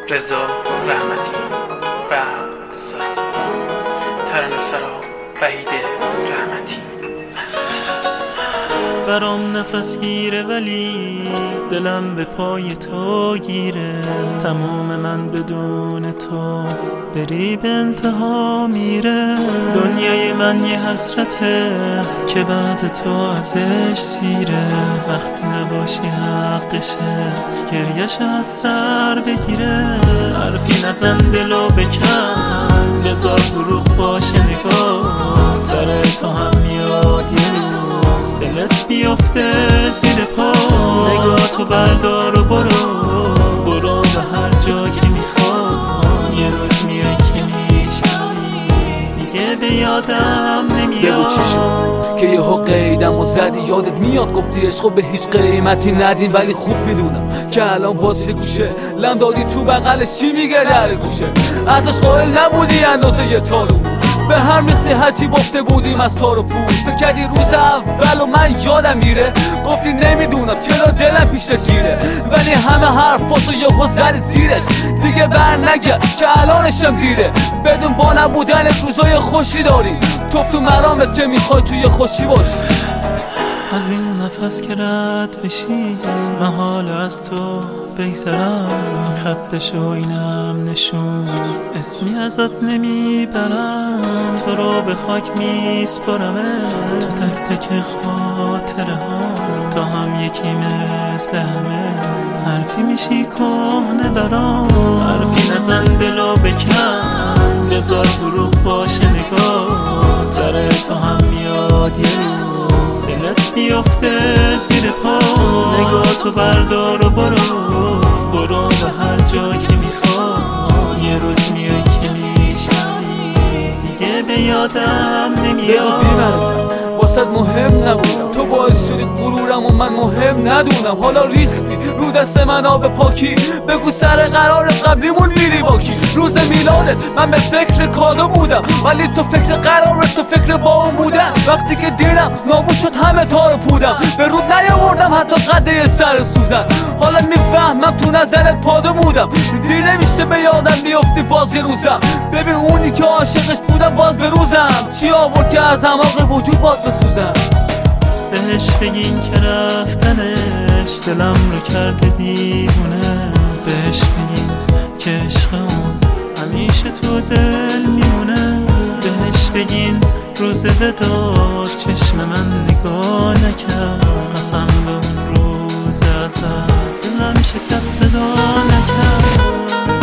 رضا رحمتی و ساسی. ترانه‌سرا وحید رحمتی. برام نفس گیره ولی دلم به پای تو گیره. تمام من بدون تو بری به انتها میره. دنیای من یه حسرته که بعد تو ازش سیره. وقتی نباشی حقشه گریش از سر بگیره. حرفی نزن دلو بکن لذا دروغ باشه نگاه. سر تو هم میاد یه روز دلت بیفته زیر پا. نگاه تو بردار و برو به هر جا که میخوای. یه روز میای که میشنوی دیگه به یادم نمیاد. بگو چی شد که یهو قیدم و زدی. یادت میاد گفتی عشقو به هیچ قیمتی ندیم، ولی خوب میدونم که الان باز یه گوشه لم دادی تو بغلش چی میگه در گوشه. ازش قائل نبودی اندازه یه تارو به هم ریختی هرچی گفته بودیم از تار و پود. فکر کردی روز اول و من یادم میره. گفتی نمیدونم چرا دلم پیشت گیره، ولی همه حرفاتو یهو زدی زیرش. دیگه بر نگرد که الانشم دیره. بدون با نبودنت روزای خوشی داری. تو مرامت که میخوای توی خوشی باشی. از این نفس که رد بشی محال از تو بگذرم. خطشو اینم نشون اسمی ازت نمیبرم. تو رو به خاک میسپرمه تو تک تک خاطره ها. تا هم یکی مثل همه حرفی میشی کهنه برام. حرفی نزن دلو بکن لذا دروغ باشه نگاه. سر تو هم میاد یه روز دلت بیفته زیر پا. نگاه تو بردار و برو به هر جا که میخوای. یه روز میای که میشنوی دیگه به یادم نمیاد. واسد مهم نبودم تو باعث شدی غرورم و من مهم ندونم. حالا ریختی رو دست من آب پاکی. بگو سر قرار قبلیمون میری با کی. روز میلادت من به فکر کادو بودم، ولی تو فکر قرارت تو فکر با اون بودم. وقتی که دیدم نابود شد همه تارو پودم. به رود نیاوردم حتی قده سر سوزن. حالا میفهمم تو نظرت پادو بودم. دیر نمیشه به یادم بیفتی باز یه روزم. ببین اونی که عاشقش بودم باز به روزم. چی آورد که از اعماق وجود باز بسوزم. بهش بگین که رفتنش دلم رو کرده دیوونه. بهش بگین که عشق اون همیشه تو دل میمونه. بهش بگین روز وداع چشم من نگاه نکرد. قسم به اون روز ازت دلم شکست صدا نکرد.